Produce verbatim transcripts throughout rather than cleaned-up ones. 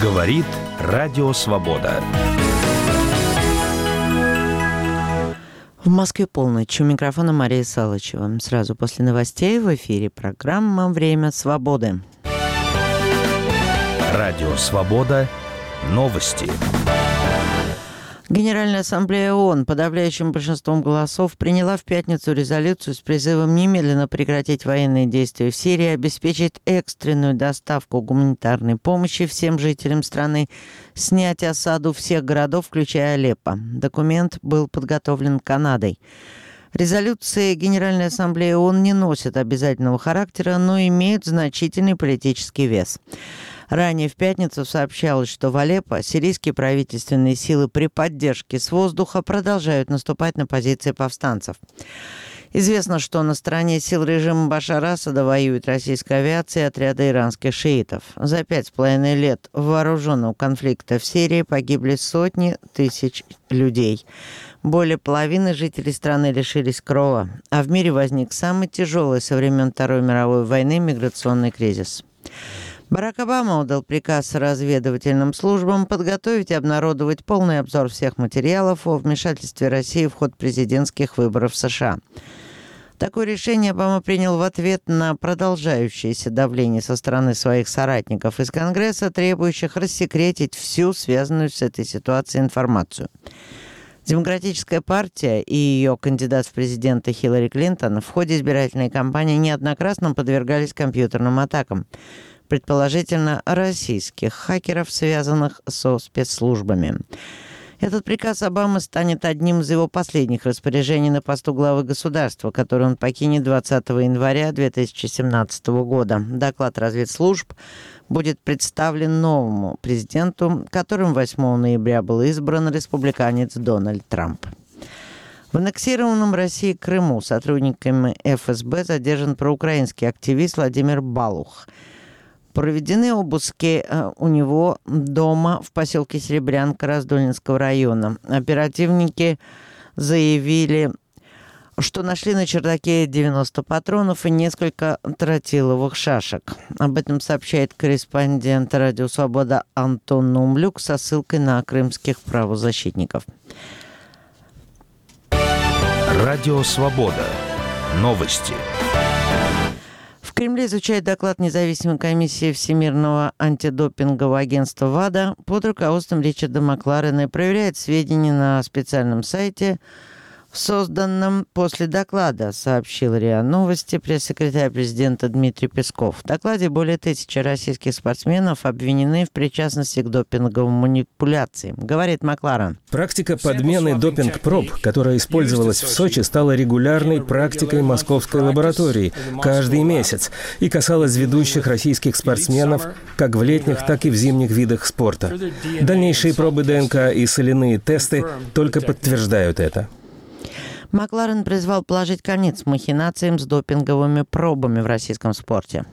Говорит Радио Свобода. В Москве полночь. У микрофона Мария Салычева. Сразу после новостей в эфире программа «Время свободы». Радио Свобода. Новости. Генеральная ассамблея ООН подавляющим большинством голосов приняла в пятницу резолюцию с призывом немедленно прекратить военные действия в Сирии и обеспечить экстренную доставку гуманитарной помощи всем жителям страны, снять осаду всех городов, включая Алеппо. Документ был подготовлен Канадой. Резолюции Генеральной ассамблеи ООН не носят обязательного характера, но имеют значительный политический вес. Ранее в пятницу сообщалось, что в Алеппо сирийские правительственные силы при поддержке с воздуха продолжают наступать на позиции повстанцев. Известно, что на стороне сил режима Башара Асада воюет российская авиация и отряды иранских шиитов. За пять с половиной лет вооруженного конфликта в Сирии погибли сотни тысяч людей. Более половины жителей страны лишились крова, а в мире возник самый тяжелый со времен Второй мировой войны миграционный кризис. Барак Обама отдал приказ разведывательным службам подготовить и обнародовать полный обзор всех материалов о вмешательстве России в ход президентских выборов в США. Такое решение Обама принял в ответ на продолжающееся давление со стороны своих соратников из Конгресса, требующих рассекретить всю связанную с этой ситуацией информацию. Демократическая партия и ее кандидат в президенты Хиллари Клинтон в ходе избирательной кампании неоднократно подвергались компьютерным атакам, предположительно российских хакеров, связанных со спецслужбами. Этот приказ Обамы станет одним из его последних распоряжений на посту главы государства, который он покинет двадцатого января две тысячи семнадцатого года. Доклад разведслужб будет представлен новому президенту, которым восьмого ноября был избран республиканец Дональд Трамп. В аннексированном Россией Крыму сотрудниками эф эс бэ задержан проукраинский активист Владимир Балух. Проведены обыски у него дома в поселке Серебрянка Раздольнинского района. Оперативники заявили, что нашли на чердаке девяносто патронов и несколько тротиловых шашек. Об этом сообщает корреспондент Радио Свобода Антон Наумлюк со ссылкой на крымских правозащитников. Радио Свобода. Новости. В Кремле изучает доклад независимой комиссии Всемирного антидопингового агентства ВАДА под руководством Ричарда Макларена и проверяет сведения на специальном сайте, созданном после доклада, сообщил РИА Новости пресс-секретарь президента Дмитрий Песков. В докладе более тысячи российских спортсменов обвинены в причастности к допинговым манипуляциям, говорит Макларен. Практика подмены допинг-проб, которая использовалась в Сочи, стала регулярной практикой московской лаборатории каждый месяц и касалась ведущих российских спортсменов как в летних, так и в зимних видах спорта. Дальнейшие пробы ДНК и соляные тесты только подтверждают это. Макларен призвал положить конец махинациям с допинговыми пробами в российском спорте.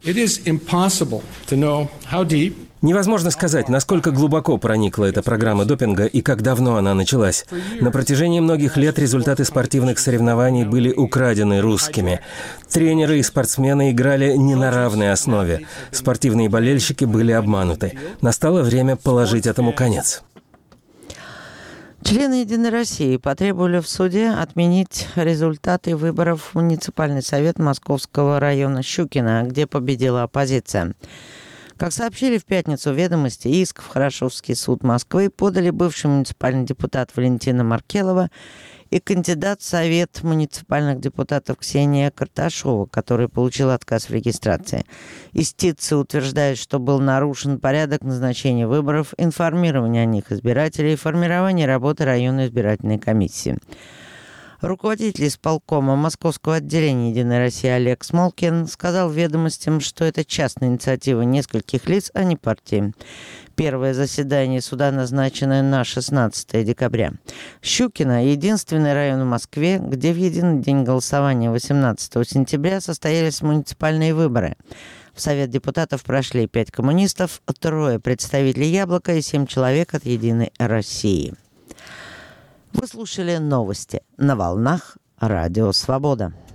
Невозможно сказать, насколько глубоко проникла эта программа допинга и как давно она началась. На протяжении многих лет результаты спортивных соревнований были украдены русскими. Тренеры и спортсмены играли не на равной основе. Спортивные болельщики были обмануты. Настало время положить этому конец. Члены «Единой России» потребовали в суде отменить результаты выборов в муниципальный совет Московского района Щукино, где победила оппозиция. Как сообщили в пятницу «Ведомости», иск в Хорошевский суд Москвы подали бывший муниципальный депутат Валентина Маркелова и кандидат в Совет муниципальных депутатов Ксения Карташова, который получил отказ в регистрации. Истицы утверждают, что был нарушен порядок назначения выборов, информирования о них избирателей и формирования работы районной избирательной комиссии. Руководитель исполкома Московского отделения «Единой России» Олег Смолкин сказал «Ведомостям», что это частная инициатива нескольких лиц, а не партии. Первое заседание суда назначено на шестнадцатого декабря. Щукино – единственный район в Москве, где в единый день голосования восемнадцатого сентября состоялись муниципальные выборы. В Совет депутатов прошли пять коммунистов, трое представителей «Яблока» и семь человек от «Единой России». Вы слушали новости на волнах Радио Свобода.